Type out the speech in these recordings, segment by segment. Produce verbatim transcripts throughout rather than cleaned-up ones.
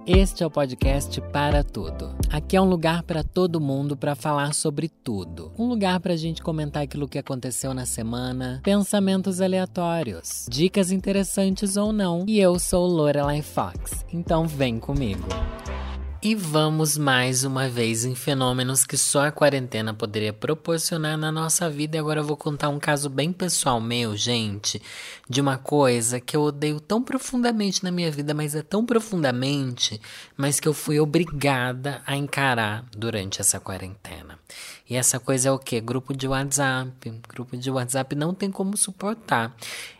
Este é o podcast Para Tudo. Aqui é um lugar para todo mundo para falar sobre tudo. Um lugar para a gente comentar aquilo que aconteceu na semana, pensamentos aleatórios, dicas interessantes ou não. E eu sou Lorelai Fox, então vem comigo. E vamos mais uma vez em fenômenos que só a quarentena poderia proporcionar na nossa vida. E agora eu vou contar um caso bem pessoal meu, gente, de uma coisa que eu odeio tão profundamente na minha vida, mas é tão profundamente, mas que eu fui obrigada a encarar durante essa quarentena. E essa coisa é o quê? Grupo de WhatsApp. Grupo de WhatsApp não tem como suportar.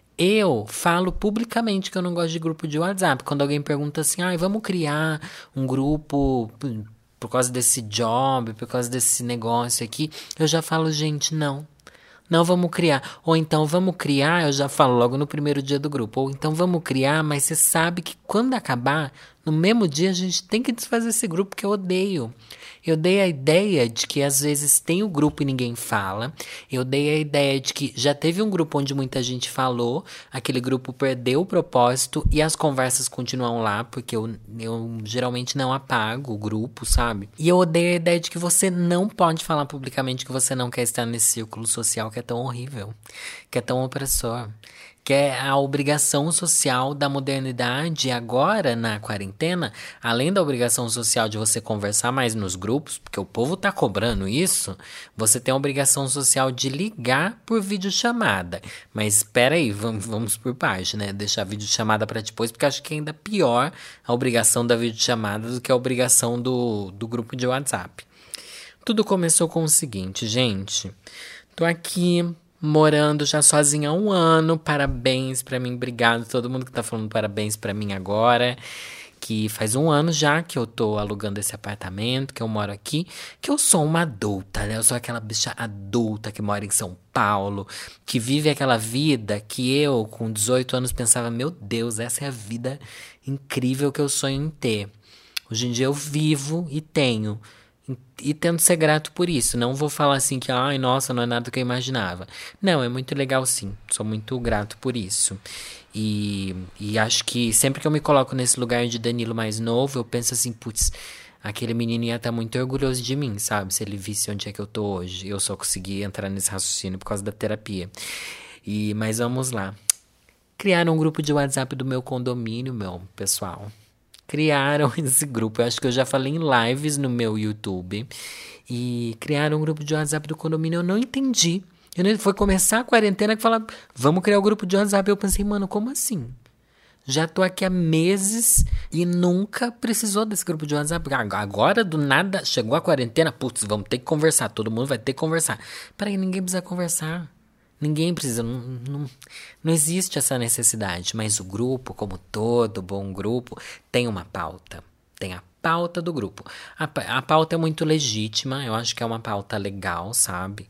Eu falo publicamente que eu não gosto de grupo de WhatsApp. Quando alguém pergunta assim, ah, vamos criar um grupo por causa desse job, por causa desse negócio aqui, eu já falo, gente, não. Não vamos criar. Ou então vamos criar, eu já falo logo no primeiro dia do grupo. Ou então vamos criar, mas você sabe que quando acabar, no mesmo dia a gente tem que desfazer esse grupo que eu odeio. Eu dei a ideia de que às vezes tem o grupo e ninguém fala. Eu dei a ideia de que já teve um grupo onde muita gente falou, aquele grupo perdeu o propósito e as conversas continuam lá, porque eu, eu geralmente não apago o grupo, sabe? E eu odeio a ideia de que você não pode falar publicamente que você não quer estar nesse círculo social que é tão horrível, que é tão opressor. Que é a obrigação social da modernidade agora na quarentena, além da obrigação social de você conversar mais nos grupos, porque o povo tá cobrando isso, você tem a obrigação social de ligar por videochamada. Mas espera aí, vamos, vamos por parte, né? Deixar a videochamada para depois, porque acho que é ainda pior a obrigação da videochamada do que a obrigação do, do grupo de WhatsApp. Tudo começou com o seguinte, gente. Tô aqui morando já sozinha há um ano, parabéns pra mim, obrigado todo mundo que tá falando parabéns pra mim agora, que faz um ano já que eu tô alugando esse apartamento, que eu moro aqui, que eu sou uma adulta, né, eu sou aquela bicha adulta que mora em São Paulo, que vive aquela vida que eu, com dezoito anos, pensava, meu Deus, essa é a vida incrível que eu sonho em ter. Hoje em dia eu vivo e tenho. E tento ser grato por isso. Não vou falar assim que, ai, nossa, não é nada do que eu imaginava. Não, é muito legal sim. Sou muito grato por isso. E, e acho que sempre que eu me coloco nesse lugar de Danilo mais novo, eu penso assim, putz, aquele menino ia estar muito orgulhoso de mim, sabe? Se ele visse onde é que eu tô hoje. Eu só consegui entrar nesse raciocínio por causa da terapia. E, mas vamos lá. Criaram um grupo de WhatsApp do meu condomínio, meu pessoal. Criaram esse grupo, eu acho que eu já falei em lives no meu YouTube, e criaram um grupo de WhatsApp do condomínio, eu não entendi. Eu não, foi começar a quarentena que falaram, vamos criar o um grupo de WhatsApp, eu pensei, mano, como assim? Já tô aqui há meses e nunca precisou desse grupo de WhatsApp. Agora, do nada, chegou a quarentena, putz, vamos ter que conversar, todo mundo vai ter que conversar. Peraí, ninguém precisa conversar. Ninguém precisa, não, não, não existe essa necessidade, mas o grupo, como todo bom grupo, tem uma pauta, tem a pauta do grupo. A, a pauta é muito legítima, eu acho que é uma pauta legal, sabe?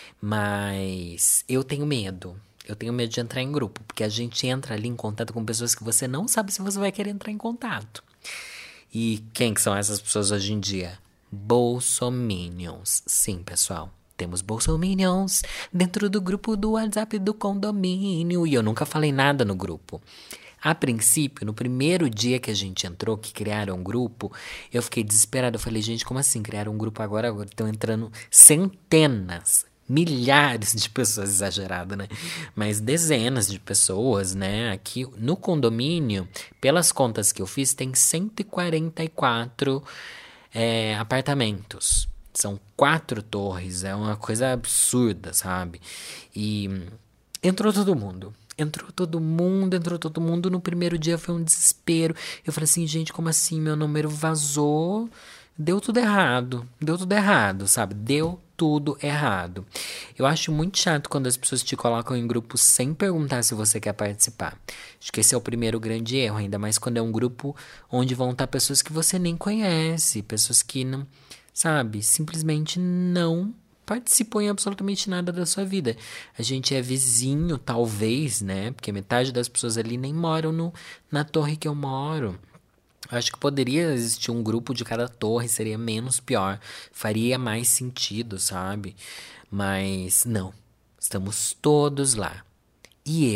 Mas eu tenho medo, eu tenho medo de entrar em grupo, porque a gente entra ali em contato com pessoas que você não sabe se você vai querer entrar em contato. E quem que são essas pessoas hoje em dia? Bolsominions, sim, pessoal. Temos bolsominions dentro do grupo do WhatsApp do condomínio. E eu nunca falei nada no grupo. A princípio, no primeiro dia que a gente entrou, que criaram um grupo, eu fiquei desesperada. Eu falei, gente, como assim? Criaram um grupo agora? Agora estão entrando centenas, milhares de pessoas, exagerado, né? Mas dezenas de pessoas, né? Aqui no condomínio, pelas contas que eu fiz, tem cento e quarenta e quatro é, apartamentos. São quatro torres, é uma coisa absurda, sabe? E entrou todo mundo. Entrou todo mundo, entrou todo mundo. No primeiro dia foi um desespero. Eu falei assim, gente, como assim? Meu número vazou. Deu tudo errado. Deu tudo errado, sabe? Deu tudo errado. Eu acho muito chato quando as pessoas te colocam em grupos sem perguntar se você quer participar. Acho que esse é o primeiro grande erro, ainda mais quando é um grupo onde vão estar pessoas que você nem conhece, pessoas que não... Sabe, simplesmente não participam em absolutamente nada da sua vida. A gente é vizinho, talvez, né? Porque metade das pessoas ali nem moram no, na torre que eu moro. Acho que poderia existir um grupo de cada torre, seria menos pior. Faria mais sentido, sabe? Mas não, estamos todos lá. E eu,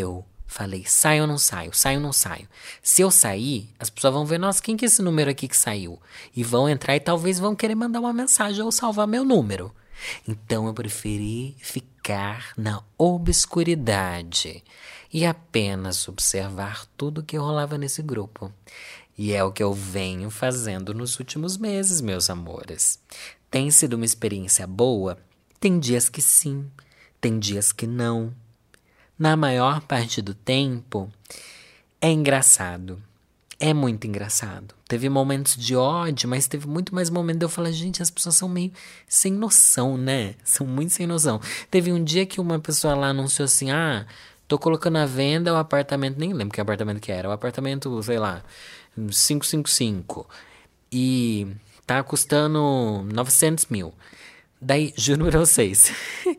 Falei, saio ou não saio? Saio ou não saio? Se eu sair, as pessoas vão ver, nossa, quem que é esse número aqui que saiu? E vão entrar e talvez vão querer mandar uma mensagem ou salvar meu número. Então eu preferi ficar na obscuridade e apenas observar tudo que rolava nesse grupo. E é o que eu venho fazendo nos últimos meses, meus amores. Tem sido uma experiência boa? Tem dias que sim, tem dias que não. Na maior parte do tempo, é engraçado. É muito engraçado. Teve momentos de ódio, mas teve muito mais momentos de eu falar, gente, as pessoas são meio sem noção, né? São muito sem noção. Teve um dia que uma pessoa lá anunciou assim, ah, tô colocando à venda o apartamento, nem lembro que apartamento que era, o apartamento, sei lá, quinhentos e cinquenta e cinco. E tá custando novecentos mil. Daí, juro pra vocês,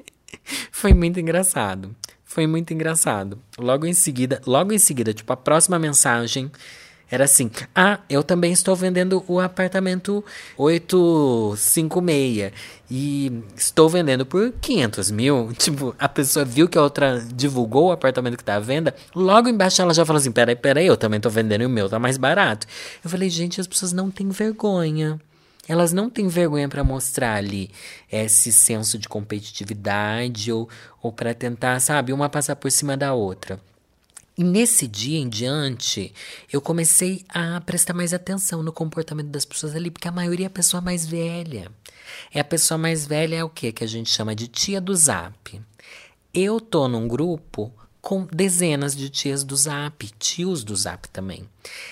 foi muito engraçado. Foi muito engraçado. Logo em seguida, logo em seguida, tipo, a próxima mensagem era assim, ah, eu também estou vendendo o apartamento oitocentos e cinquenta e seis e estou vendendo por quinhentos mil. Tipo, a pessoa viu que a outra divulgou o apartamento que tá à venda, logo embaixo ela já falou assim, peraí, peraí, eu também tô vendendo e o meu tá mais barato. Eu falei, gente, as pessoas não têm vergonha. Elas não têm vergonha para mostrar ali esse senso de competitividade ou, ou para tentar, sabe, uma passar por cima da outra. E nesse dia em diante, eu comecei a prestar mais atenção no comportamento das pessoas ali, porque a maioria é a pessoa mais velha. É a pessoa mais velha é o quê? Que a gente chama de tia do Zap. Eu tô num grupo com dezenas de tias do Zap, tios do Zap também.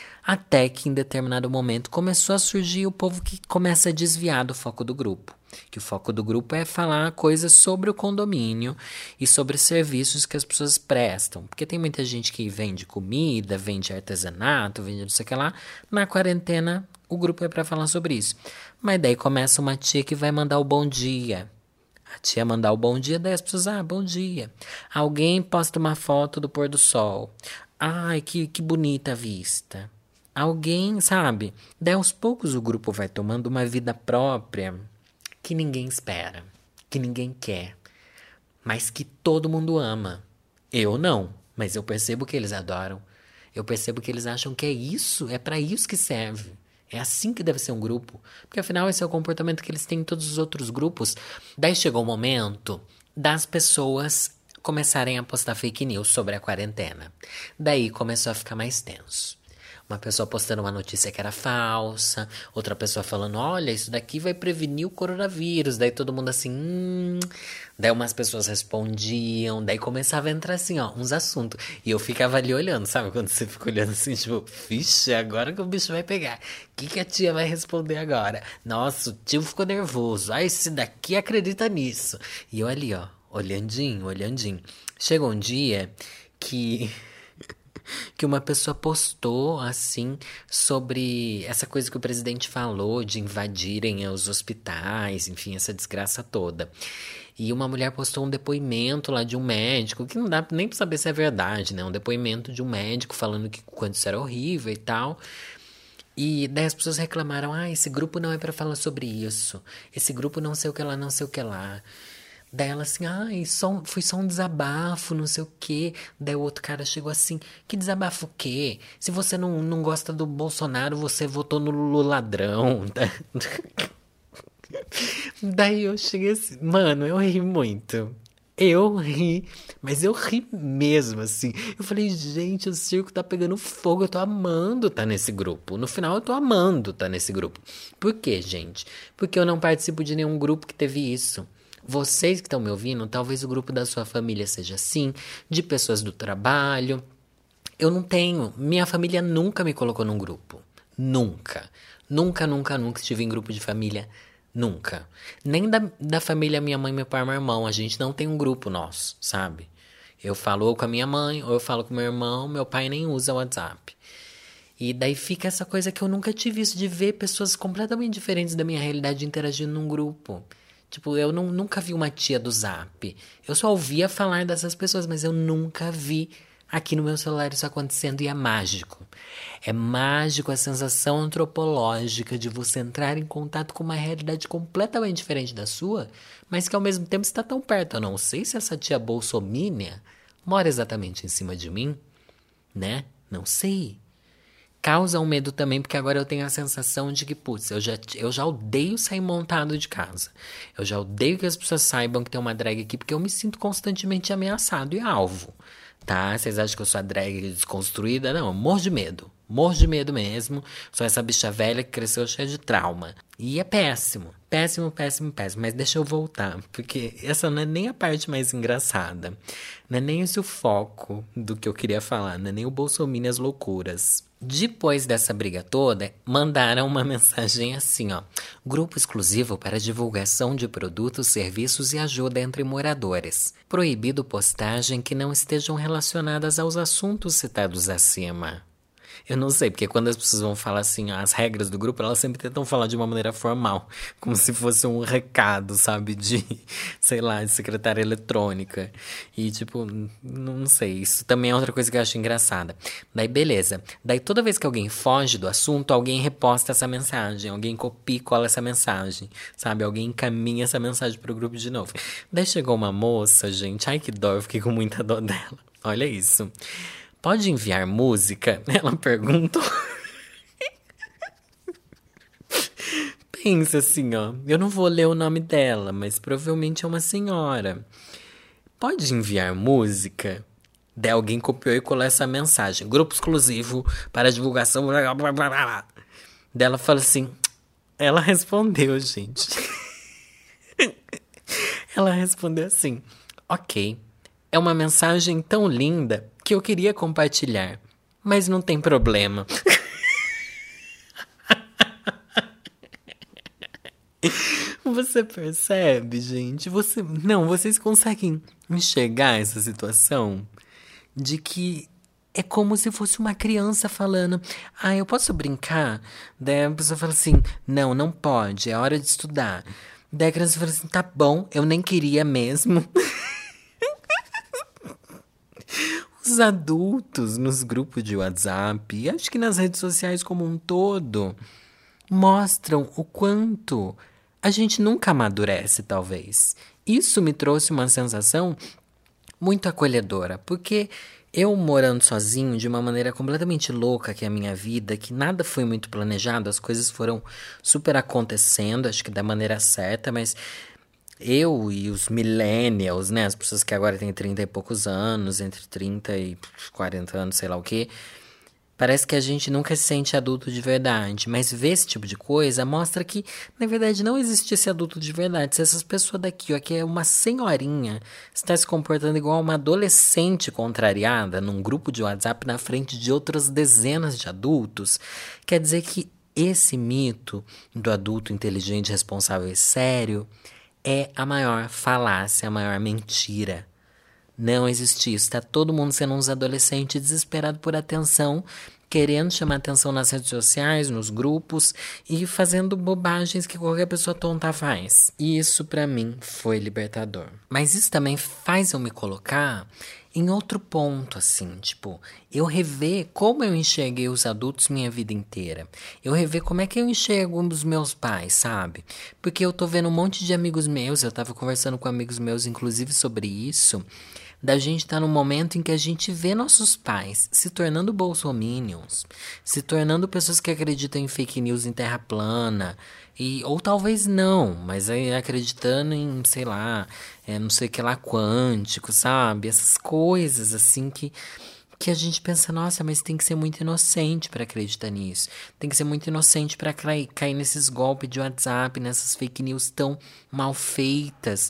Até que em determinado momento começou a surgir o povo que começa a desviar do foco do grupo. Que o foco do grupo é falar coisas sobre o condomínio e sobre serviços que as pessoas prestam. Porque tem muita gente que vende comida, vende artesanato, vende não sei o que lá. Na quarentena, o grupo é para falar sobre isso. Mas daí começa uma tia que vai mandar o bom dia. A tia mandar o bom dia, daí as pessoas, ah, bom dia. Alguém posta uma foto do pôr do sol. Ai, que, que bonita a vista. Alguém, sabe? Daí aos poucos o grupo vai tomando uma vida própria que ninguém espera, que ninguém quer, mas que todo mundo ama. Eu não, mas eu percebo que eles adoram. Eu percebo que eles acham que é isso, é para isso que serve. É assim que deve ser um grupo. Porque afinal esse é o comportamento que eles têm em todos os outros grupos. Daí chegou o momento das pessoas começarem a postar fake news sobre a quarentena. Daí começou a ficar mais tenso. Uma pessoa postando uma notícia que era falsa, outra pessoa falando, olha, isso daqui vai prevenir o coronavírus. Daí todo mundo assim, hum... Daí umas pessoas respondiam, daí começava a entrar assim, ó, uns assuntos. E eu ficava ali olhando, sabe? Quando você fica olhando assim, tipo, vixe, agora que o bicho vai pegar. O que, que a tia vai responder agora? Nossa, o tio ficou nervoso. Ah, esse daqui acredita nisso. E eu ali, ó, olhandinho, olhandinho. Chegou um dia que... que uma pessoa postou, assim, sobre essa coisa que o presidente falou de invadirem os hospitais, enfim, essa desgraça toda. E uma mulher postou um depoimento lá de um médico, que não dá nem pra saber se é verdade, né? Um depoimento de um médico falando que quanto isso era horrível e tal. E daí as pessoas reclamaram, ah, esse grupo não é pra falar sobre isso. Esse grupo não sei o que lá, não sei o que lá. Daí ela assim, ai, só, foi só um desabafo, não sei o quê. Daí o outro cara chegou assim, que desabafo o quê? Se você não, não gosta do Bolsonaro, você votou no Lula ladrão. Daí eu cheguei assim, mano, eu ri muito. Eu ri, mas eu ri mesmo, assim. Eu falei, gente, o circo tá pegando fogo, eu tô amando tá nesse grupo. No final eu tô amando tá nesse grupo. Por quê, gente? Porque eu não participo de nenhum grupo que teve isso. Vocês que estão me ouvindo, talvez o grupo da sua família seja assim, de pessoas do trabalho. Eu não tenho. Minha família nunca me colocou num grupo. Nunca. Nunca, nunca, nunca estive em grupo de família. Nunca. Nem da, da família minha mãe, meu pai e meu irmão. A gente não tem um grupo nosso, sabe? Eu falo ou com a minha mãe, ou eu falo com meu irmão. Meu pai nem usa o WhatsApp. E daí fica essa coisa que eu nunca tive isso de ver pessoas completamente diferentes da minha realidade interagindo num grupo. Tipo, eu não, nunca vi uma tia do Zap. Eu só ouvia falar dessas pessoas, mas eu nunca vi aqui no meu celular isso acontecendo. E é mágico. É mágico a sensação antropológica de você entrar em contato com uma realidade completamente diferente da sua, mas que ao mesmo tempo está tão perto. Eu não sei se essa tia bolsomínia mora exatamente em cima de mim, né? Não sei. Causa um medo também, porque agora eu tenho a sensação de que, putz, eu já, eu já odeio sair montado de casa. Eu já odeio que as pessoas saibam que tem uma drag aqui, porque eu me sinto constantemente ameaçado e alvo, tá? Vocês acham que eu sou a drag desconstruída? Não, eu morro de medo. Morro de medo mesmo. Sou essa bicha velha que cresceu cheia de trauma. E é péssimo. Péssimo, péssimo, péssimo. Mas deixa eu voltar, porque essa não é nem a parte mais engraçada. Não é nem esse o foco do que eu queria falar. Não é nem o Bolsonaro e as loucuras. Depois dessa briga toda, mandaram uma mensagem assim, ó. Grupo exclusivo para divulgação de produtos, serviços e ajuda entre moradores. Proibido postagem que não estejam relacionadas aos assuntos citados acima. Eu não sei, porque quando as pessoas vão falar assim, ó, as regras do grupo, elas sempre tentam falar de uma maneira formal. Como se fosse um recado, sabe? De, sei lá, de secretária eletrônica. E, tipo, não sei. Isso também é outra coisa que eu acho engraçada. Daí, beleza. Daí, toda vez que alguém foge do assunto, alguém reposta essa mensagem. Alguém copia e cola essa mensagem, sabe? Alguém encaminha essa mensagem pro grupo de novo. Daí chegou uma moça, gente. Ai, que dó. Eu fiquei com muita dó dela. Olha isso. Pode enviar música? Ela perguntou. Pensa assim, ó. Eu não vou ler o nome dela, mas provavelmente é uma senhora. Pode enviar música? Daí alguém copiou e colou essa mensagem. Grupo exclusivo para divulgação. Daí ela fala assim. Ela respondeu, gente. Ela respondeu assim. Ok. É uma mensagem tão linda que eu queria compartilhar, mas não tem problema. Você percebe, gente? Você, não, vocês conseguem enxergar essa situação de que é como se fosse uma criança falando: ah, eu posso brincar? Daí a pessoa fala assim: não, não pode, é hora de estudar. Daí a criança fala assim: tá bom, eu nem queria mesmo. Os adultos nos grupos de WhatsApp, e acho que nas redes sociais como um todo, mostram o quanto a gente nunca amadurece, talvez. Isso me trouxe uma sensação muito acolhedora, porque eu morando sozinho de uma maneira completamente louca que é a minha vida, que nada foi muito planejado, as coisas foram super acontecendo, acho que da maneira certa, mas eu e os millennials, né, as pessoas que agora têm trinta e poucos anos, entre trinta e quarenta anos, sei lá o quê, parece que a gente nunca se sente adulto de verdade, mas ver esse tipo de coisa mostra que, na verdade, não existe esse adulto de verdade. Se essas pessoas daqui, ó, que é uma senhorinha, está se comportando igual uma adolescente contrariada num grupo de WhatsApp na frente de outras dezenas de adultos, quer dizer que esse mito do adulto inteligente, responsável e sério é a maior falácia, a maior mentira. Não existe isso. Tá todo mundo sendo uns adolescentes desesperados por atenção, querendo chamar atenção nas redes sociais, nos grupos e fazendo bobagens que qualquer pessoa tonta faz. E isso pra mim foi libertador. Mas isso também faz eu me colocar em outro ponto, assim, tipo, eu rever como eu enxerguei os adultos minha vida inteira. Eu rever como é que eu enxergo os meus pais, sabe? Porque eu tô vendo um monte de amigos meus, eu tava conversando com amigos meus, inclusive, sobre isso, da gente estar tá num momento em que a gente vê nossos pais se tornando bolsominions, se tornando pessoas que acreditam em fake news em terra plana, e, ou talvez não, mas aí acreditando em, sei lá, é, não sei o que lá, quântico, sabe? Essas coisas assim que, que a gente pensa, nossa, mas tem que ser muito inocente para acreditar nisso. Tem que ser muito inocente para cair, cair nesses golpes de WhatsApp, nessas fake news tão mal feitas.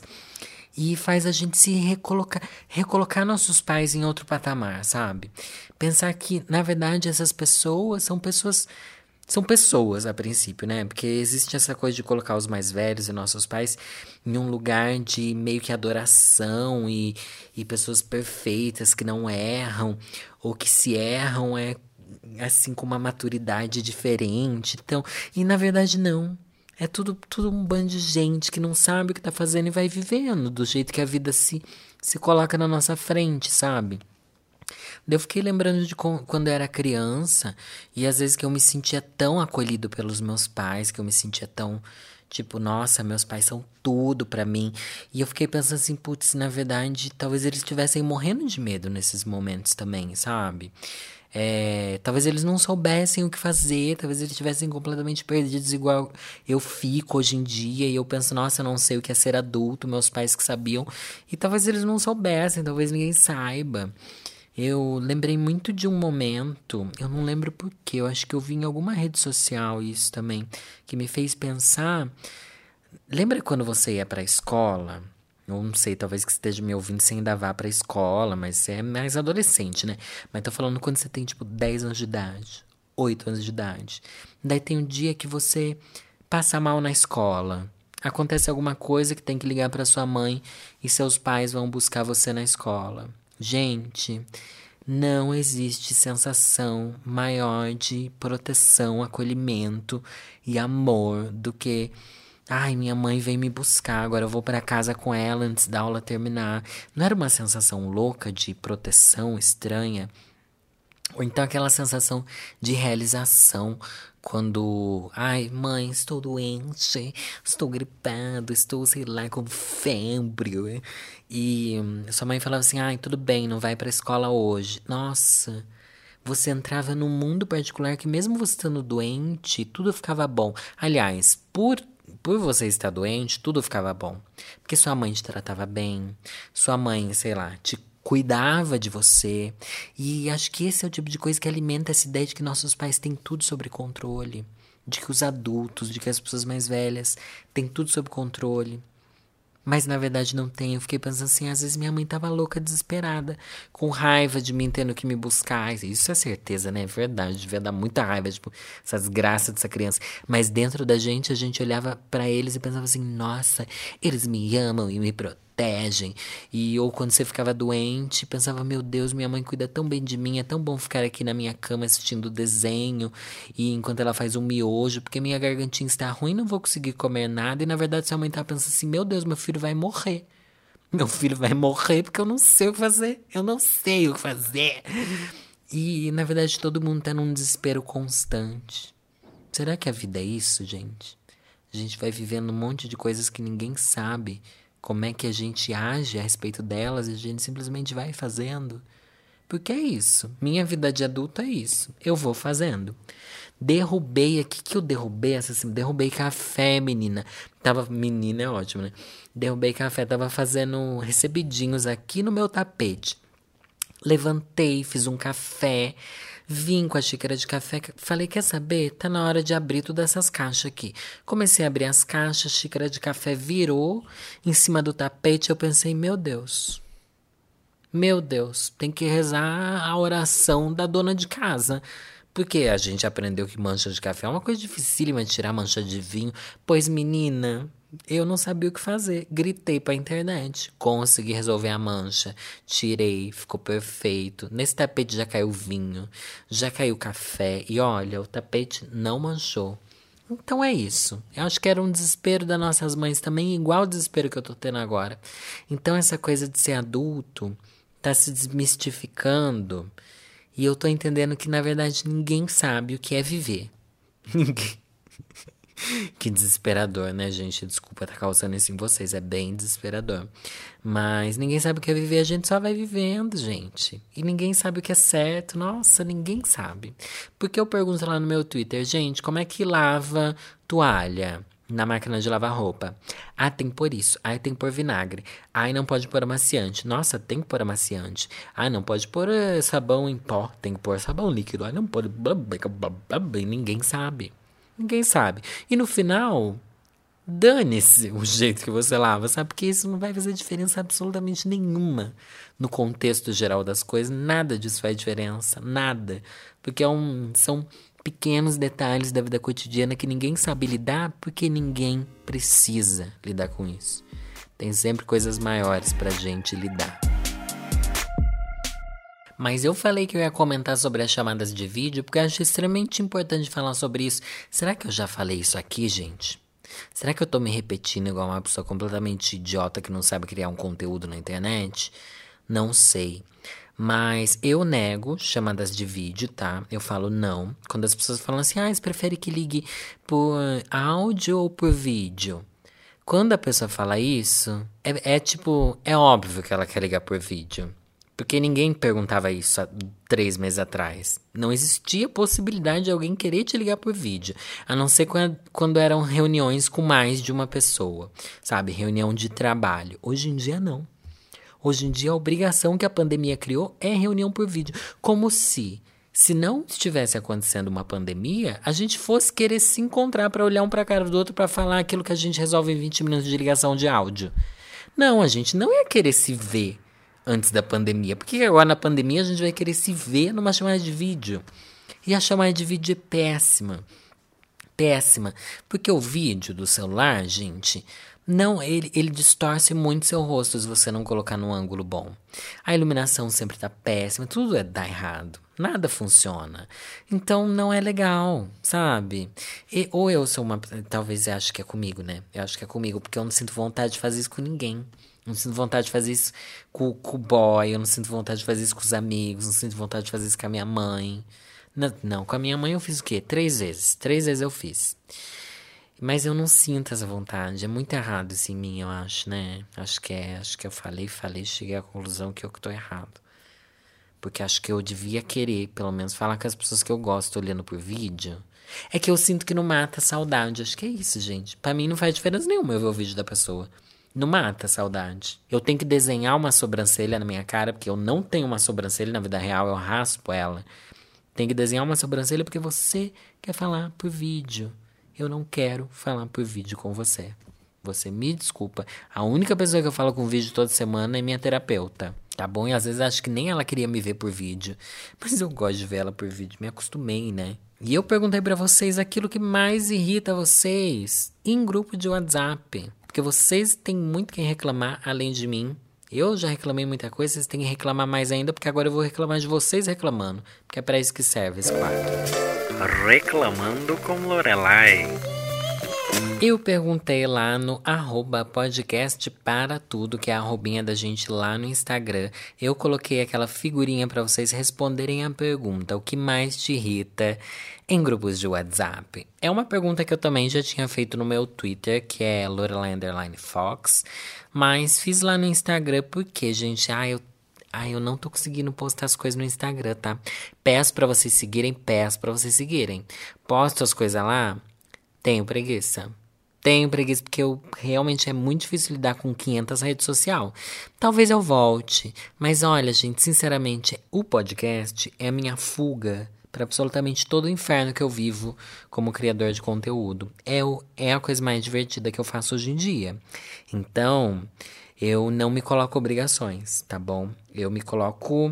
E faz a gente se recolocar, recolocar nossos pais em outro patamar, sabe? Pensar que, na verdade, essas pessoas são pessoas... São pessoas, a princípio, né? Porque existe essa coisa de colocar os mais velhos e nossos pais em um lugar de meio que adoração e, e pessoas perfeitas que não erram, ou que se erram é assim com uma maturidade diferente. Então, e na verdade não. É tudo, tudo um bando de gente que não sabe o que tá fazendo e vai vivendo do jeito que a vida se, se coloca na nossa frente, sabe? Eu fiquei lembrando de quando eu era criança e às vezes que eu me sentia tão acolhido pelos meus pais, que eu me sentia tão, tipo, nossa, meus pais são tudo pra mim. E eu fiquei pensando assim, putz, na verdade, talvez eles estivessem morrendo de medo nesses momentos também, sabe? É, talvez eles não soubessem o que fazer, talvez eles estivessem completamente perdidos, igual eu fico hoje em dia, e eu penso, nossa, eu não sei o que é ser adulto, meus pais que sabiam, e talvez eles não soubessem, talvez ninguém saiba. Eu lembrei muito de um momento, eu não lembro por quê, eu acho que eu vi em alguma rede social isso também, que me fez pensar. Lembra quando você ia pra escola? Eu não sei, talvez que você esteja me ouvindo sem ainda vá pra escola, mas você é mais adolescente, né? Mas tô falando quando você tem, tipo, dez anos de idade, oito anos de idade. Daí tem um dia que você passa mal na escola. Acontece alguma coisa que tem que ligar pra sua mãe e seus pais vão buscar você na escola. Gente, não existe sensação maior de proteção, acolhimento e amor do que ai, minha mãe veio me buscar, agora eu vou pra casa com ela antes da aula terminar. Não era uma sensação louca de proteção estranha? Ou então aquela sensação de realização quando, ai, mãe, estou doente, estou gripado, estou, sei lá, com febre. E hum, sua mãe falava assim, ai, tudo bem, não vai pra escola hoje. Nossa, você entrava num mundo particular que mesmo você estando doente, tudo ficava bom. Aliás, por, por você estar doente, tudo ficava bom. Porque sua mãe te tratava bem, sua mãe, sei lá, te cuidava de você. E acho que esse é o tipo de coisa que alimenta essa ideia de que nossos pais têm tudo sob controle. De que os adultos, de que as pessoas mais velhas têm tudo sob controle. Mas na verdade não tem. Eu fiquei pensando assim, às vezes minha mãe tava louca, desesperada, com raiva de mim tendo que me buscar. Isso é certeza, né? É verdade. Devia dar muita raiva, tipo, essas graças dessa criança. Mas dentro da gente, a gente olhava pra eles e pensava assim, nossa, eles me amam e me protegem. E ou quando você ficava doente, pensava, meu Deus, minha mãe cuida tão bem de mim, é tão bom ficar aqui na minha cama assistindo desenho e enquanto ela faz um miojo, porque minha gargantinha está ruim, não vou conseguir comer nada. E na verdade sua mãe tá pensando assim, meu Deus, meu filho vai morrer. Meu filho vai morrer porque eu não sei o que fazer. Eu não sei o que fazer. E na verdade todo mundo tá num desespero constante. Será que a vida é isso, gente? A gente vai vivendo um monte de coisas que ninguém sabe como é que a gente age a respeito delas e a gente simplesmente vai fazendo. Porque é isso. Minha vida de adulto é isso. Eu vou fazendo. Derrubei aqui que eu derrubei essa assim, derrubei café, menina. Tava menina é ótimo, né? Derrubei café, tava fazendo recebidinhos aqui no meu tapete. Levantei, fiz um café, vim com a xícara de café, falei, quer saber? Tá na hora de abrir todas essas caixas aqui. Comecei a abrir as caixas, a xícara de café virou em cima do tapete, eu pensei, meu Deus, meu Deus, tem que rezar a oração da dona de casa. Porque a gente aprendeu que mancha de café é uma coisa dificílima de tirar mancha de vinho. Pois, menina, eu não sabia o que fazer. Gritei pra internet. Consegui resolver a mancha. Tirei, ficou perfeito. Nesse tapete já caiu vinho, já caiu café. E olha, o tapete não manchou. Então é isso. Eu acho que era um desespero das nossas mães também, igual o desespero que eu tô tendo agora. Então essa coisa de ser adulto tá se desmistificando. E eu tô entendendo que, na verdade, ninguém sabe o que é viver. Ninguém. Que desesperador, né, gente? Desculpa estar causando isso em vocês. É bem desesperador. Mas ninguém sabe o que é viver. A gente só vai vivendo, gente. E ninguém sabe o que é certo. Nossa, ninguém sabe. Porque eu pergunto lá no meu Twitter, gente, como é que lava toalha na máquina de lavar roupa? Ah, tem que pôr isso. Ah, tem que pôr vinagre. Ah, não pode pôr amaciante. Nossa, tem que pôr amaciante. Ah, não pode pôr uh, sabão em pó. Tem que pôr sabão líquido. Ah, não pode. Ninguém sabe. Ninguém sabe. E no final, dane-se o jeito que você lava, sabe? Porque isso não vai fazer diferença absolutamente nenhuma no contexto geral das coisas. Nada disso faz diferença. Nada. Porque é um, são pequenos detalhes da vida cotidiana que ninguém sabe lidar porque ninguém precisa lidar com isso. Tem sempre coisas maiores pra gente lidar. Mas eu falei que eu ia comentar sobre as chamadas de vídeo porque eu acho extremamente importante falar sobre isso. Será que eu já falei isso aqui, gente? Será que eu tô me repetindo igual uma pessoa completamente idiota que não sabe criar um conteúdo na internet? Não sei. Mas eu nego chamadas de vídeo, tá? Eu falo não. Quando as pessoas falam assim, ah, você prefere que ligue por áudio ou por vídeo? Quando a pessoa fala isso, é, é tipo, é óbvio que ela quer ligar por vídeo. Porque ninguém perguntava isso há três meses atrás. Não existia possibilidade de alguém querer te ligar por vídeo. A não ser quando, quando eram reuniões com mais de uma pessoa. Sabe? Reunião de trabalho. Hoje em dia, não. Hoje em dia, a obrigação que a pandemia criou é reunião por vídeo. Como se, se não estivesse acontecendo uma pandemia, a gente fosse querer se encontrar para olhar um para a cara do outro para falar aquilo que a gente resolve em vinte minutos de ligação de áudio. Não, a gente não ia querer se ver antes da pandemia. Porque agora na pandemia a gente vai querer se ver numa chamada de vídeo. E a chamada de vídeo é péssima. Péssima. Porque o vídeo do celular, gente, não, ele, ele distorce muito seu rosto se você não colocar num ângulo bom. A iluminação sempre tá péssima, tudo é dá errado. Nada funciona. Então não é legal, sabe? E, ou eu sou uma... Talvez eu acho que é comigo, né? Eu acho que é comigo, porque eu não sinto vontade de fazer isso com ninguém. Não sinto vontade de fazer isso com, com o boy, eu não sinto vontade de fazer isso com os amigos, não sinto vontade de fazer isso com a minha mãe. Não, não, com a minha mãe eu fiz o quê? Três vezes. Três vezes eu fiz. Mas eu não sinto essa vontade. É muito errado isso em mim, eu acho, né? Acho que é. Acho que eu falei, falei, cheguei à conclusão que eu que tô errado. Porque acho que eu devia querer, pelo menos, falar com as pessoas que eu gosto olhando por vídeo. É que eu sinto que não mata a saudade. Acho que é isso, gente. Pra mim não faz diferença nenhuma eu ver o vídeo da pessoa. Não mata a saudade. Eu tenho que desenhar uma sobrancelha na minha cara, porque eu não tenho uma sobrancelha na vida real, eu raspo ela. Tem que desenhar uma sobrancelha porque você quer falar por vídeo. Eu não quero falar por vídeo com você. Você me desculpa. A única pessoa que eu falo com vídeo toda semana é minha terapeuta. Tá bom? E às vezes acho que nem ela queria me ver por vídeo. Mas eu gosto de ver ela por vídeo. Me acostumei, né? E eu perguntei pra vocês aquilo que mais irrita vocês em grupo de WhatsApp. Porque vocês têm muito quem reclamar além de mim. Eu já reclamei muita coisa, vocês têm que reclamar mais ainda, porque agora eu vou reclamar de vocês reclamando. Porque é pra isso que serve esse quadro. Reclamando com Lorelai. Eu perguntei lá no arroba podcast para tudo, que é a arrobinha da gente lá no Instagram. Eu coloquei aquela figurinha para vocês responderem a pergunta: o que mais te irrita em grupos de WhatsApp? É uma pergunta que eu também já tinha feito no meu Twitter, que é Lorelai Underline Fox, mas fiz lá no Instagram porque, gente, ah, eu Ai, eu não tô conseguindo postar as coisas no Instagram, tá? Peço pra vocês seguirem, peço pra vocês seguirem. Posto as coisas lá, tenho preguiça. Tenho preguiça porque eu, realmente é muito difícil lidar com quinhentas redes sociais. Talvez eu volte. Mas olha, gente, sinceramente, o podcast é a minha fuga para absolutamente todo o inferno que eu vivo como criador de conteúdo. É, o, é a coisa mais divertida que eu faço hoje em dia. Então, eu não me coloco obrigações, tá bom? Eu me coloco...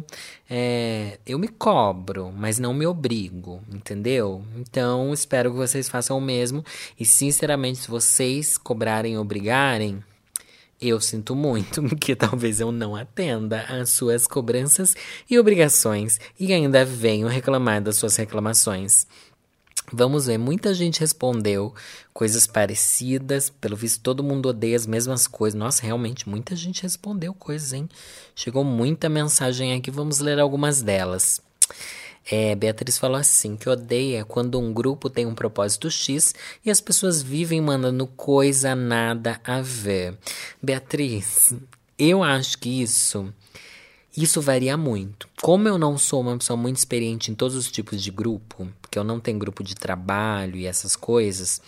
É, eu me cobro, mas não me obrigo, entendeu? Então, espero que vocês façam o mesmo. E, sinceramente, se vocês cobrarem e obrigarem, eu sinto muito, porque talvez eu não atenda às suas cobranças e obrigações e ainda venho reclamar das suas reclamações. Vamos ver, muita gente respondeu coisas parecidas, pelo visto todo mundo odeia as mesmas coisas. Nossa, realmente, muita gente respondeu coisas, hein? Chegou muita mensagem aqui, vamos ler algumas delas. É, Beatriz falou assim, que odeia quando um grupo tem um propósito X e as pessoas vivem mandando coisa nada a ver. Beatriz, eu acho que isso... Isso varia muito. Como eu não sou uma pessoa muito experiente em todos os tipos de grupo, porque eu não tenho grupo de trabalho e essas coisas,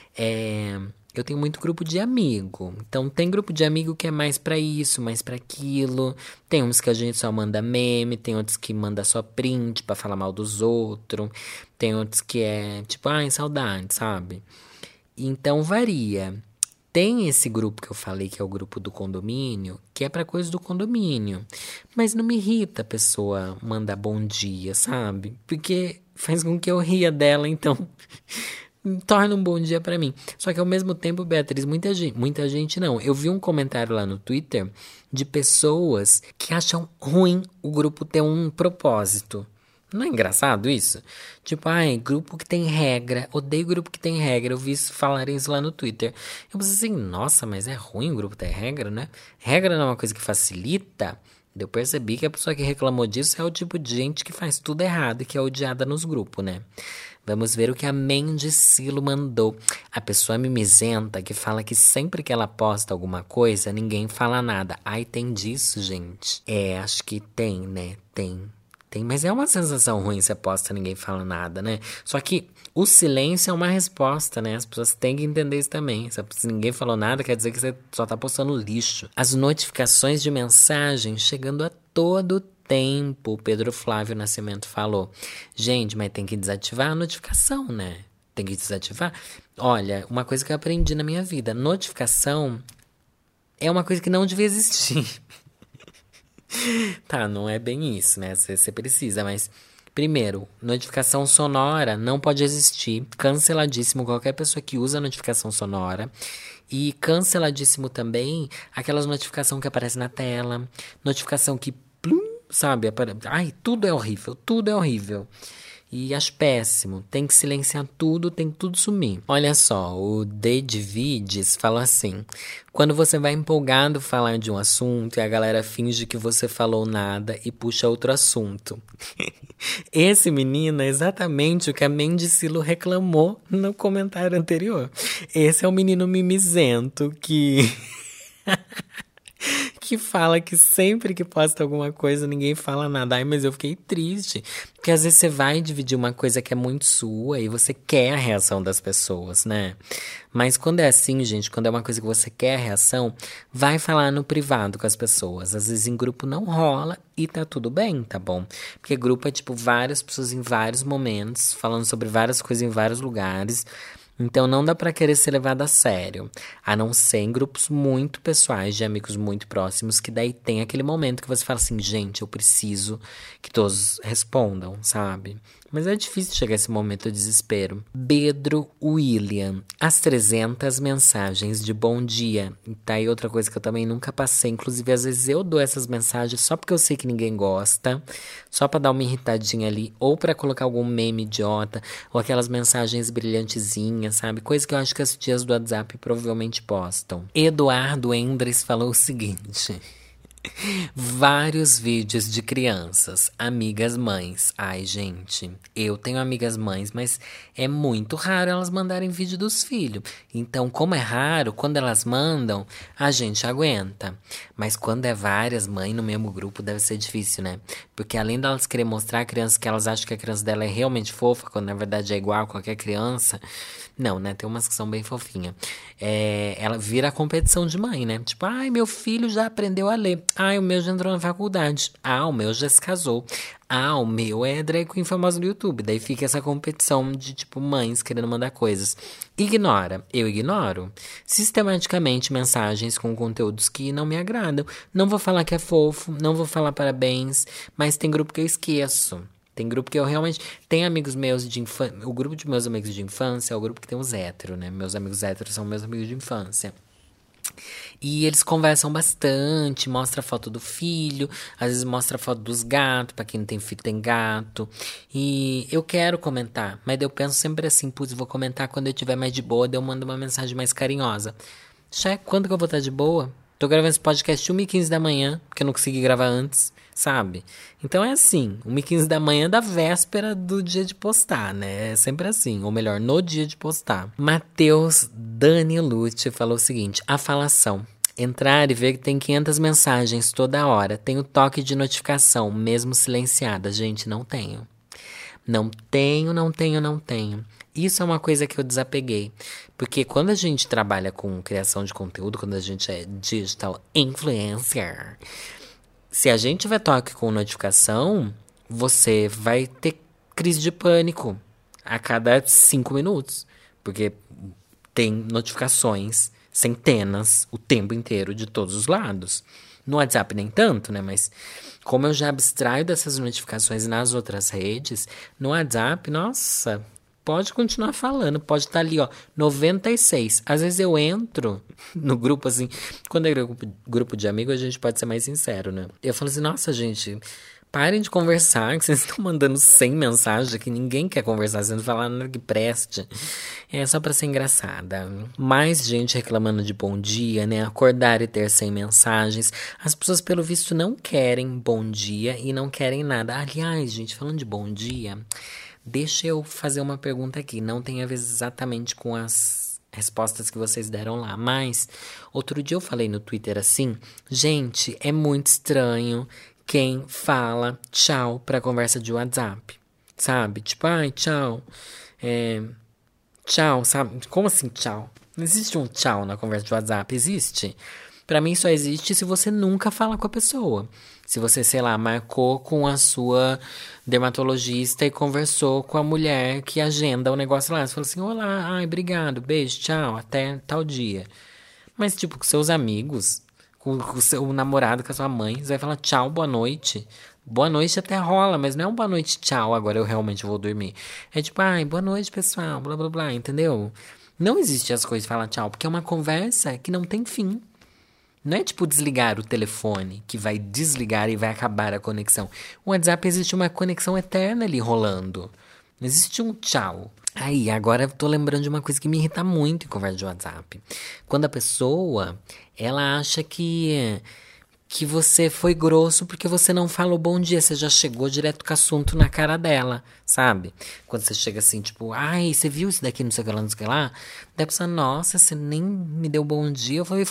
é, eu tenho muito grupo de amigo. Então tem grupo de amigo que é mais pra isso, mais pra aquilo. Tem uns que a gente só manda meme, tem outros que manda só print pra falar mal dos outros. Tem outros que é tipo, ai, saudade, sabe? Então varia. Tem esse grupo que eu falei, que é o grupo do condomínio, que é pra coisa do condomínio. Mas não me irrita a pessoa mandar bom dia, sabe? Porque faz com que eu ria dela, então torna um bom dia pra mim. Só que ao mesmo tempo, Beatriz, muita gente, muita gente não. Eu vi um comentário lá no Twitter de pessoas que acham ruim o grupo ter um propósito. Não é engraçado isso? Tipo, ai, grupo que tem regra. Odeio grupo que tem regra. Eu vi isso falarem isso lá no Twitter. Eu pensei assim, nossa, mas é ruim o grupo ter regra, né? Regra não é uma coisa que facilita. Eu percebi que a pessoa que reclamou disso é o tipo de gente que faz tudo errado e que é odiada nos grupos, né? Vamos ver o que a Mendy Silo mandou. A pessoa mimizenta que fala que sempre que ela posta alguma coisa, ninguém fala nada. Ai, tem disso, gente? É, acho que tem, né? Tem. Tem, mas é uma sensação ruim você posta e ninguém fala nada, né? Só que o silêncio é uma resposta, né? As pessoas têm que entender isso também. Se ninguém falou nada, quer dizer que você só tá postando lixo. As notificações de mensagem chegando a todo tempo, o Pedro Flávio Nascimento falou. Gente, mas tem que desativar a notificação, né? Tem que desativar. Olha, uma coisa que eu aprendi na minha vida. Notificação é uma coisa que não devia existir. Tá, não é bem isso, né? Você precisa, mas... Primeiro, notificação sonora não pode existir. Canceladíssimo qualquer pessoa que usa notificação sonora. E canceladíssimo também aquelas notificações que aparecem na tela. Notificação que... Plum, sabe? Apare... Ai, tudo é horrível. Tudo é horrível. E acho péssimo. Tem que silenciar tudo, tem que tudo sumir. Olha só, o Dedivides falou assim. Quando você vai empolgado falar de um assunto e a galera finge que você falou nada e puxa outro assunto. Esse menino é exatamente o que a Mendicilo reclamou no comentário anterior. Esse é o menino mimizento que... que fala que sempre que posta alguma coisa ninguém fala nada. Ai, mas eu fiquei triste. Porque às vezes você vai dividir uma coisa que é muito sua e você quer a reação das pessoas, né? Mas quando é assim, gente, quando é uma coisa que você quer a reação, vai falar no privado com as pessoas. Às vezes em grupo não rola e tá tudo bem, tá bom? Porque grupo é tipo várias pessoas em vários momentos, falando sobre várias coisas em vários lugares. Então não dá pra querer ser levado a sério, a não ser em grupos muito pessoais, de amigos muito próximos, que daí tem aquele momento que você fala assim, gente, eu preciso que todos respondam, sabe? Mas é difícil chegar esse momento de desespero. Pedro William, as trezentas mensagens de bom dia. E tá aí outra coisa que eu também nunca passei. Inclusive, às vezes eu dou essas mensagens só porque eu sei que ninguém gosta. Só pra dar uma irritadinha ali. Ou pra colocar algum meme idiota. Ou aquelas mensagens brilhantezinhas, sabe? Coisa que eu acho que as tias do WhatsApp provavelmente postam. Eduardo Endres falou o seguinte... Vários vídeos de crianças, amigas mães. Ai, gente, eu tenho amigas mães, mas é muito raro elas mandarem vídeo dos filhos. Então, como é raro, quando elas mandam, a gente aguenta. Mas quando é várias mães no mesmo grupo, deve ser difícil, né? Porque além delas querer mostrar a criança que elas acham que a criança dela é realmente fofa, quando na verdade é igual a qualquer criança... Não, né? Tem umas que são bem fofinhas. É, ela vira a competição de mãe, né? Tipo, ai, meu filho já aprendeu a ler. Ai, o meu já entrou na faculdade. Ah, o meu já se casou. Ah, o meu é drag queen famosa no YouTube. Daí fica essa competição de, tipo, mães querendo mandar coisas. Ignora. Eu ignoro. Sistematicamente mensagens com conteúdos que não me agradam. Não vou falar que é fofo, não vou falar parabéns, mas tem grupo que eu esqueço. Tem grupo que eu realmente... Tem amigos meus de infância... O grupo de meus amigos de infância é o grupo que tem os héteros, né? Meus amigos héteros são meus amigos de infância. E eles conversam bastante, mostra a foto do filho, às vezes mostra a foto dos gatos, pra quem não tem filho tem gato. E eu quero comentar, mas eu penso sempre assim, putz, vou comentar quando eu estiver mais de boa, daí eu mando uma mensagem mais carinhosa. Chefe, quando que eu vou estar de boa? Tô gravando esse podcast uma e quinze da manhã, porque eu não consegui gravar antes, sabe? Então é assim, uma e quinze da manhã da véspera do dia de postar, né? É sempre assim, ou melhor, no dia de postar. Matheus Danilucci falou o seguinte, a falação. Entrar e ver que tem quinhentas mensagens toda hora. Tem o toque de notificação, mesmo silenciada. Gente, não tenho. Não tenho, não tenho, não tenho. Isso é uma coisa que eu desapeguei. Porque quando a gente trabalha com criação de conteúdo, quando a gente é digital influencer, se a gente tiver toque com notificação, você vai ter crise de pânico a cada cinco minutos. Porque tem notificações, centenas, o tempo inteiro, de todos os lados. No WhatsApp nem tanto, né? Mas como eu já abstraio dessas notificações nas outras redes, no WhatsApp, nossa... Pode continuar falando, pode estar ali, ó, noventa e seis. Às vezes eu entro no grupo, assim, quando é grupo, grupo de amigos, a gente pode ser mais sincero, né? Eu falo assim, nossa, gente, parem de conversar, que vocês estão mandando cem mensagens que ninguém quer conversar, vocês não falar nada que preste. É só pra ser engraçada. Mais gente reclamando de bom dia, né? Acordar e ter cem mensagens. As pessoas, pelo visto, não querem bom dia e não querem nada. Aliás, gente, falando de bom dia... Deixa eu fazer uma pergunta aqui, não tem a ver exatamente com as respostas que vocês deram lá. Mas, outro dia eu falei no Twitter assim, gente, é muito estranho quem fala tchau pra conversa de WhatsApp, sabe? Tipo, ai, tchau, é, tchau, sabe? Como assim tchau? Não existe um tchau na conversa de WhatsApp, existe? Pra mim só existe se você nunca fala com a pessoa. Se você, sei lá, marcou com a sua dermatologista e conversou com a mulher que agenda o negócio lá. Você falou assim, olá, ai, obrigado, beijo, tchau, até tal dia. Mas, tipo, com seus amigos, com, com o seu namorado, com a sua mãe, você vai falar tchau, boa noite. Boa noite até rola, mas não é um boa noite, tchau, agora eu realmente vou dormir. É tipo, ai, boa noite, pessoal, blá, blá, blá, entendeu? Não existe as coisas de falar tchau, porque é uma conversa que não tem fim. Não é tipo desligar o telefone, que vai desligar e vai acabar a conexão. O WhatsApp existe uma conexão eterna ali rolando. Não existe um tchau. Aí, agora eu tô lembrando de uma coisa que me irrita muito em conversa de WhatsApp. Quando a pessoa, ela acha que, que você foi grosso porque você não falou bom dia. Você já chegou direto com o assunto na cara dela, sabe? Quando você chega assim, tipo, ai, você viu isso daqui, não sei o que lá, não sei o que lá. Daí a pessoa, nossa, você nem me deu bom dia. Eu falei,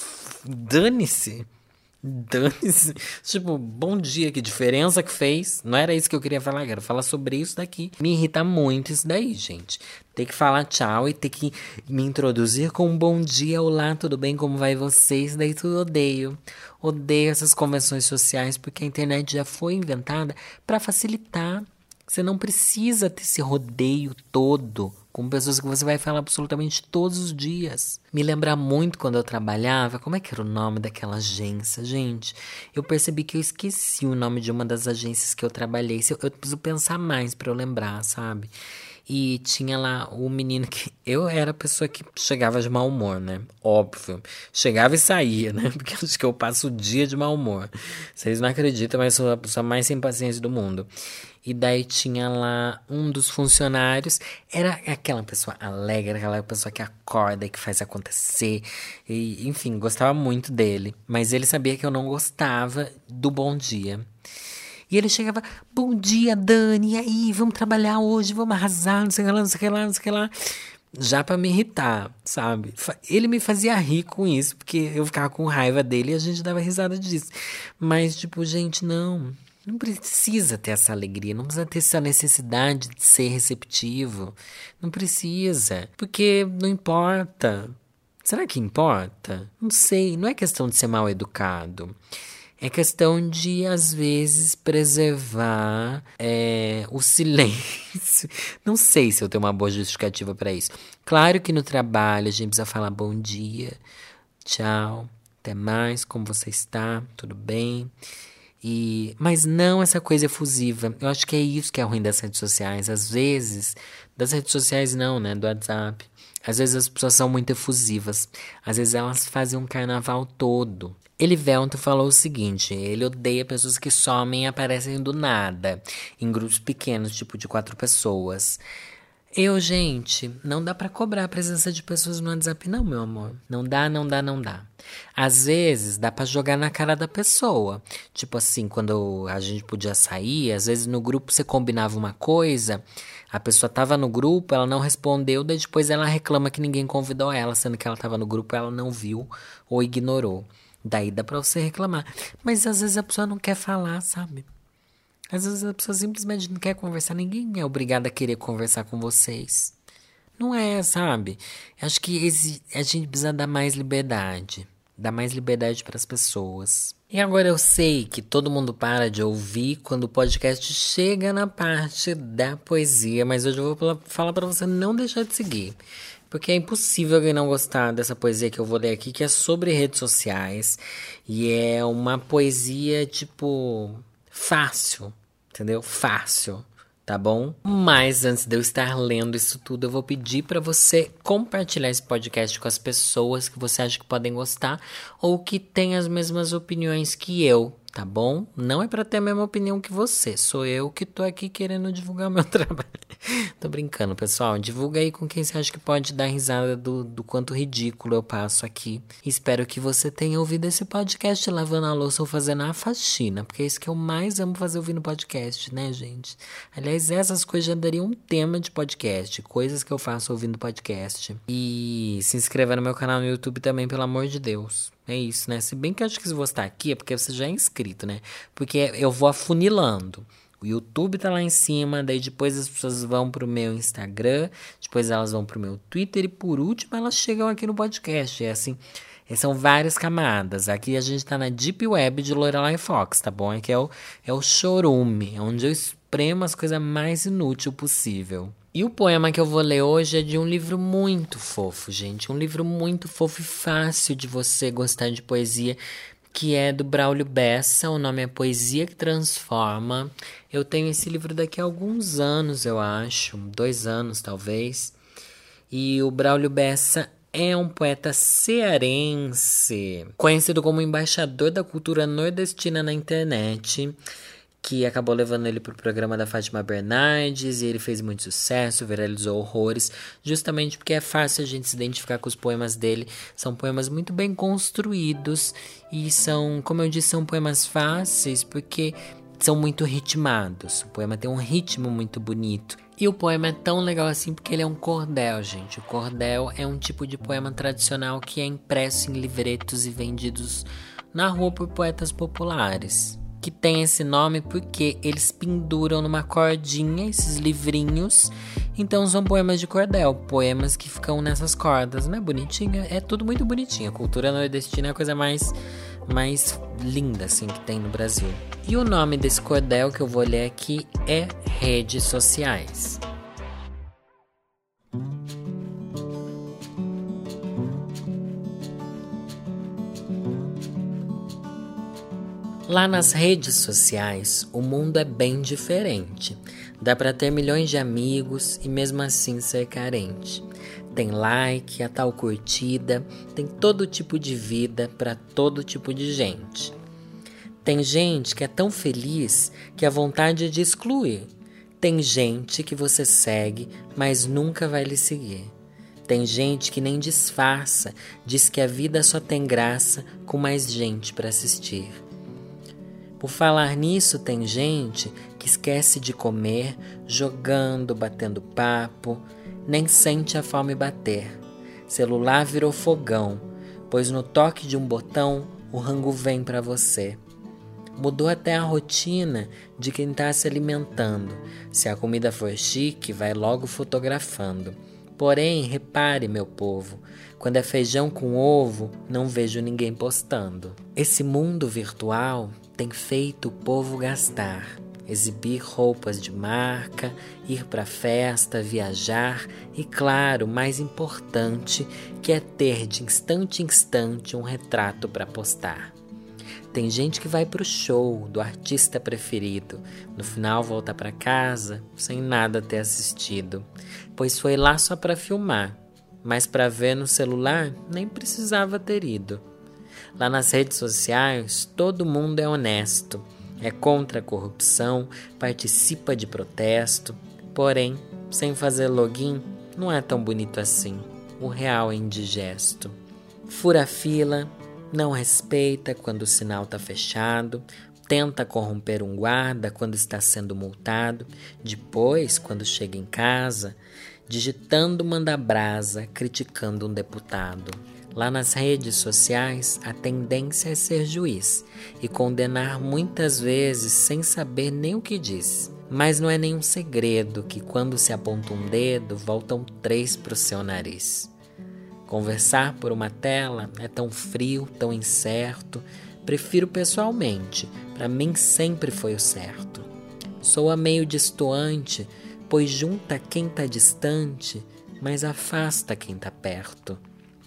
dane-se. Dane-se. Tipo, bom dia, que diferença que fez. Não era isso que eu queria falar, eu quero falar sobre isso daqui. Me irrita muito isso daí, gente. Ter que falar tchau e ter que me introduzir com um bom dia. Olá, tudo bem? Como vai você? Isso daí tudo odeio. Odeio essas convenções sociais porque a internet já foi inventada para facilitar. Você não precisa ter esse rodeio todo com pessoas que você vai falar absolutamente todos os dias. Me lembra muito quando eu trabalhava, como é que era o nome daquela agência, gente? Eu percebi que eu esqueci o nome de uma das agências que eu trabalhei. Eu, eu preciso pensar mais pra eu lembrar, sabe? E tinha lá o menino que... Eu era a pessoa que chegava de mau humor, né? Óbvio. Chegava e saía, né? Porque acho que eu passo o dia de mau humor. Vocês não acreditam, mas sou a pessoa mais sem paciência do mundo. E daí tinha lá um dos funcionários. Era aquela pessoa alegre, aquela pessoa que acorda e que faz acontecer. E, enfim, gostava muito dele. Mas ele sabia que eu não gostava do bom dia. E ele chegava, bom dia, Dani, e aí, vamos trabalhar hoje, vamos arrasar, não sei o que lá, não sei o que lá, não sei o que lá. Já pra me irritar, sabe? Ele me fazia rir com isso, porque eu ficava com raiva dele e a gente dava risada disso. Mas, tipo, gente, não, não precisa ter essa alegria, não precisa ter essa necessidade de ser receptivo. Não precisa, porque não importa. Será que importa? Não sei, não é questão de ser mal educado. É questão de, às vezes, preservar é, o silêncio. Não sei se eu tenho uma boa justificativa para isso. Claro que no trabalho a gente precisa falar bom dia, tchau, até mais, como você está, tudo bem? E, mas não essa coisa efusiva. Eu acho que é isso que é ruim das redes sociais. Às vezes, das redes sociais não, né? Do WhatsApp. Às vezes as pessoas são muito efusivas. Às vezes elas fazem um carnaval todo. Elivelton falou o seguinte, ele odeia pessoas que somem e aparecem do nada, em grupos pequenos, tipo de quatro pessoas. Eu, gente, não dá pra cobrar a presença de pessoas no WhatsApp não, meu amor. Não dá, não dá, não dá. Às vezes, dá pra jogar na cara da pessoa. Tipo assim, quando a gente podia sair, às vezes no grupo você combinava uma coisa, a pessoa tava no grupo, ela não respondeu, daí depois ela reclama que ninguém convidou ela, sendo que ela tava no grupo, ela não viu ou ignorou. Daí dá pra você reclamar. Mas às vezes a pessoa não quer falar, sabe? Às vezes a pessoa simplesmente não quer conversar. Ninguém é obrigado a querer conversar com vocês. Não é, sabe? Acho que a gente precisa dar mais liberdade. Dar mais liberdade para as pessoas. E agora eu sei que todo mundo para de ouvir quando o podcast chega na parte da poesia. Mas hoje eu vou falar para você não deixar de seguir. Porque é impossível alguém não gostar dessa poesia que eu vou ler aqui, que é sobre redes sociais. E é uma poesia, tipo, fácil, entendeu? Fácil, tá bom? Mas antes de eu estar lendo isso tudo, eu vou pedir pra você compartilhar esse podcast com as pessoas que você acha que podem gostar ou que têm as mesmas opiniões que eu, tá bom? Não é pra ter a mesma opinião que você, sou eu que tô aqui querendo divulgar o meu trabalho. Tô brincando, pessoal, divulga aí com quem você acha que pode dar risada do, do quanto ridículo eu passo aqui. Espero que você tenha ouvido esse podcast lavando a louça ou fazendo a faxina, porque é isso que eu mais amo fazer ouvindo podcast, né, gente? Aliás, essas coisas já dariam um tema de podcast, coisas que eu faço ouvindo podcast. E se inscreva no meu canal no YouTube também, pelo amor de Deus. É isso, né? Se bem que eu acho que se você tá aqui é porque você já é inscrito, né? Porque eu vou afunilando. O YouTube tá lá em cima, daí depois as pessoas vão pro meu Instagram, depois elas vão pro meu Twitter e por último elas chegam aqui no podcast. É assim, são várias camadas. Aqui a gente tá na Deep Web de Lorelai Fox, tá bom? Aqui é o, é o chorume, onde eu espremo as coisas mais inúteis possível. E o poema que eu vou ler hoje é de um livro muito fofo, gente. Um livro muito fofo e fácil de você gostar de poesia, que é do Braulio Bessa. O nome é Poesia que Transforma. Eu tenho esse livro daqui a alguns anos, eu acho. Dois anos, talvez. E o Braulio Bessa é um poeta cearense, conhecido como embaixador da cultura nordestina na internet, que acabou levando ele pro programa da Fátima Bernardes, e ele fez muito sucesso, viralizou horrores, justamente porque é fácil a gente se identificar com os poemas dele. São poemas muito bem construídos, e são, como eu disse, são poemas fáceis, porque são muito ritmados. O poema tem um ritmo muito bonito. E o poema é tão legal assim porque ele é um cordel, gente. O cordel é um tipo de poema tradicional que é impresso em livretos e vendidos na rua por poetas populares, que tem esse nome porque eles penduram numa cordinha esses livrinhos. Então são poemas de cordel, poemas que ficam nessas cordas, não é bonitinho? É tudo muito bonitinho. A cultura nordestina é a coisa mais, mais linda assim que tem no Brasil. E o nome desse cordel que eu vou ler aqui é Redes Sociais. Lá nas redes sociais, o mundo é bem diferente. Dá pra ter milhões de amigos e mesmo assim ser carente. Tem like, a tal curtida, tem todo tipo de vida pra todo tipo de gente. Tem gente que é tão feliz que a vontade é de excluir. Tem gente que você segue, mas nunca vai lhe seguir. Tem gente que nem disfarça, diz que a vida só tem graça com mais gente pra assistir. Por falar nisso, tem gente que esquece de comer, jogando, batendo papo, nem sente a fome bater. Celular virou fogão, pois no toque de um botão o rango vem pra você. Mudou até a rotina de quem tá se alimentando. Se a comida for chique, vai logo fotografando. Porém, repare, meu povo, quando é feijão com ovo, não vejo ninguém postando. Esse mundo virtual tem feito o povo gastar, exibir roupas de marca, ir pra festa, viajar e, claro, mais importante, que é ter de instante em instante um retrato para postar. Tem gente que vai pro show do artista preferido, no final volta pra casa sem nada ter assistido, pois foi lá só pra filmar, mas pra ver no celular nem precisava ter ido. Lá nas redes sociais, todo mundo é honesto, é contra a corrupção, participa de protesto, porém, sem fazer login, não é tão bonito assim, o real é indigesto. Fura fila, não respeita quando o sinal tá fechado, tenta corromper um guarda quando está sendo multado, depois, quando chega em casa, digitando manda brasa, criticando um deputado. Lá nas redes sociais, a tendência é ser juiz e condenar muitas vezes sem saber nem o que diz. Mas não é nenhum segredo que quando se aponta um dedo, voltam três pro seu nariz. Conversar por uma tela é tão frio, tão incerto. Prefiro pessoalmente, para mim sempre foi o certo. Soa meio distoante, pois junta quem tá distante, mas afasta quem tá perto.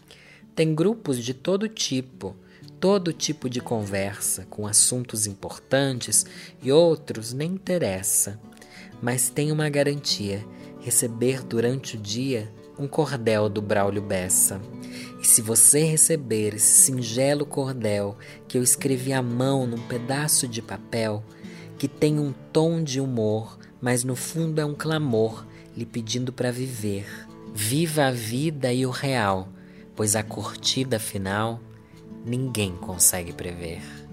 Tem grupos de todo tipo, todo tipo de conversa, com assuntos importantes e outros nem interessa. Mas tem uma garantia, receber durante o dia um cordel do Braulio Bessa. E se você receber esse singelo cordel que eu escrevi à mão num pedaço de papel, que tem um tom de humor, mas no fundo é um clamor lhe pedindo para viver, viva a vida e o real, pois a curtida final ninguém consegue prever.